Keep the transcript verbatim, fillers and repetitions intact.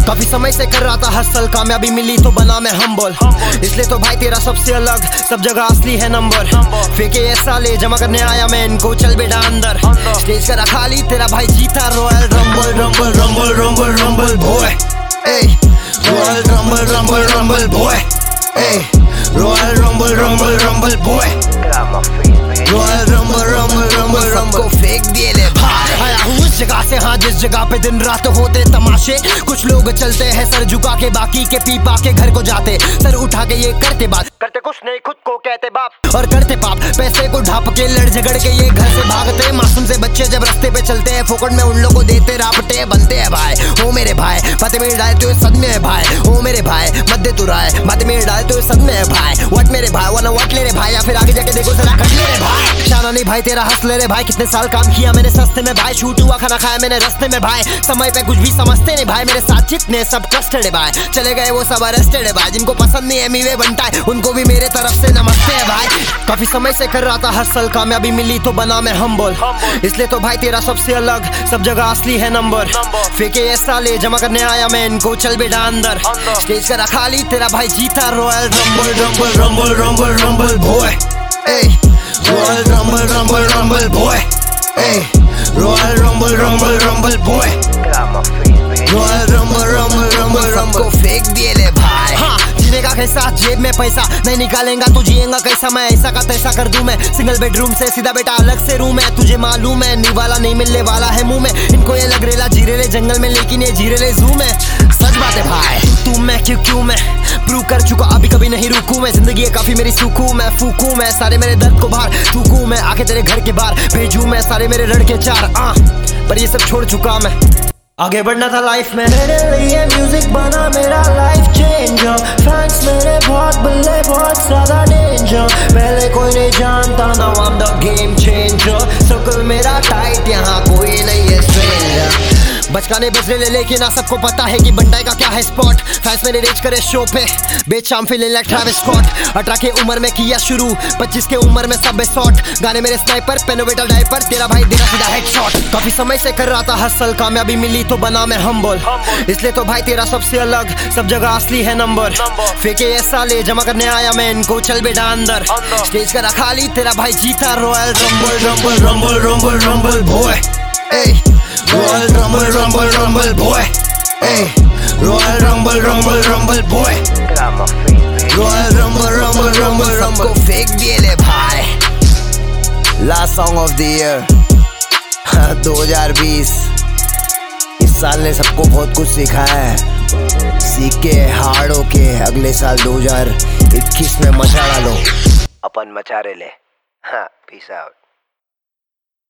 काफी समय से कर रहा था हसल, कामयाबी मिली तो बना मैं हम्बल। इसलिए तो भाई तेरा सबसे अलग, सब जगह असली है नंबर। फेंके ऐसा ले जमा करने आया मैं इनको, चल बेटा अंदर। स्टेज करा खाली तेरा भाई जीता royal rumble rumble rumble rumble rumble boy. A royal rumble rumble rumble boy. A royal rumble rumble rumble boy. Royal rumble rumble rumble rumble को फेंक दिए ले भाई। आया हूँ उस जगह से, हाँ जिस जगह पे दिन रात होते तमाशे। कुछ लोग चलते हैं सर झुका के, बाकी के पी पा के घर को जाते। सर उठा के ये करते बात, करते कुछ नहीं खुद को कहते बाप और करते पाप। पैसे को ढाप के लड़ झगड़ के ये घर से भागते। मासूम से बच्चे जब रास्ते पे चलते हैं, फोकट में उन लोगों को देते रापटे बनते हैं भाई। ओ मेरे भाई बातें मेरे डाले तो सदमे है भाई। ओ मेरे भाई मत दे तू राय, बातें मेरे डाले तो सदमे है भाई। वट मेरे भाई वरना वट ले रे भाई, या फिर आगे जाके देखो जरा कट ले रे भाई। शाना नहीं भाई तेरा हंस ले रे भाई, कितने साल काम किया मैंने सस्ते में भाई। शूट हुआ खाना खाया मैंने रस्ते में भाई, समय पे कुछ भी समझते नहीं भाई। मेरे साथ जितने सब ट्रस्टेड है भाई, चले गए वो सब अरेस्टेड है भाई। जिनको पसंद नहीं है मीवे बनता है, उनको भी मेरे तरफ से नमस्ते है भाई। काफी समय से कर रहा था हसल, कामयाबी मिली तो बना मैं हम्बल। इसलिए तो भाई तेरा सबसे अलग, सब जगह असली है नंबर। फेंके ऐसा ले जमा करने आया मैं इनको, चल बेटा अंदर। स्टेज करा खाली तेरा भाई जीता royal rumble rumble rumble rumble rumble boy. A royal rumble rumble rumble boy. A royal rumble rumble rumble boy. Royal rumble rumble rumble rumble को फेंक दिए ले भाई। हाँ जीनेगा कैसा, जेब में पैसा नहीं निकालेगा तो जिएगा कैसा। मैं ऐसा का तैसा कर दूं मैं, सिंगल बेडरूम से सीधा बेटा अलग से रूम है। तुझे मालूम है नी वाला नहीं मिलने वाला है मुंह में। इनको ये लग रेला जीरेले जंगल में, लेकिन ये जीरेले जू में। सच बात है भाई तू मैं क्यों क्यों मैं प्रूव कर चुका, अभी कभी नहीं रुकूं मैं। जिंदगी है काफी मेरी सुकून, मैं फूकूं मैं सारे मेरे दर्द को बाहर थूकूं मैं। आके तेरे घर के बाहर भेजूं मैं सारे मेरे लड़के चार आ, पर ये सब छोड़ चुका मैं, आगे बढ़ना था लाइफ में। मेरे लिए म्यूजिक बना मेरा लाइफ चेंजर। फैंस मेरे बहुत बल्ले बहुत ज्यादा डेंजर। पहले कोई नहीं जानता ना, I'm the game changer। Circle मेरा टाइट, यहाँ कोई नहीं है स्ट्रेंजर। बचकाने बजरे ले लेकिन ना सबको पता है कि बंटाई का क्या है स्पॉट। फैंस मेरे रेज करे शो पे, बेचाम फीलिंग लाइक ट्रैविस स्कॉट। अठारह के उम्र में किया शुरू, पच्चीस के उम्र में सब शॉट। गाने मेरे स्नाइपर पेनोवेटर डाइपर, तेरा भाई देगा सीधा हेडशॉट। काफी समय से कर रहा था हसल, कामयाबी मिली तो बना मैं हम्बल। इसलिए तो भाई तेरा सबसे अलग, सब जगह असली है नंबर। फेंके ऐसा ले जमा करने आया मैं इनको, चल बेटा अंदर। स्टेज करा खाली तेरा भाई जीता royal rumble rumble rumble rumble rumble boy. A royal rumble rumble rumble boy. A royal rumble rumble rumble boy. Royal rumble rumble rumble rumble को फेंक दिए ले भाई। Last song of the year दो हज़ार बीस। इस साल ने सबको बहुत कुछ सिखाया है, सीख के हार्ड होके अगले साल दो हज़ार इक्कीस में मचा डालो। अपन मचा रहे ले। हाँ पीस आउट।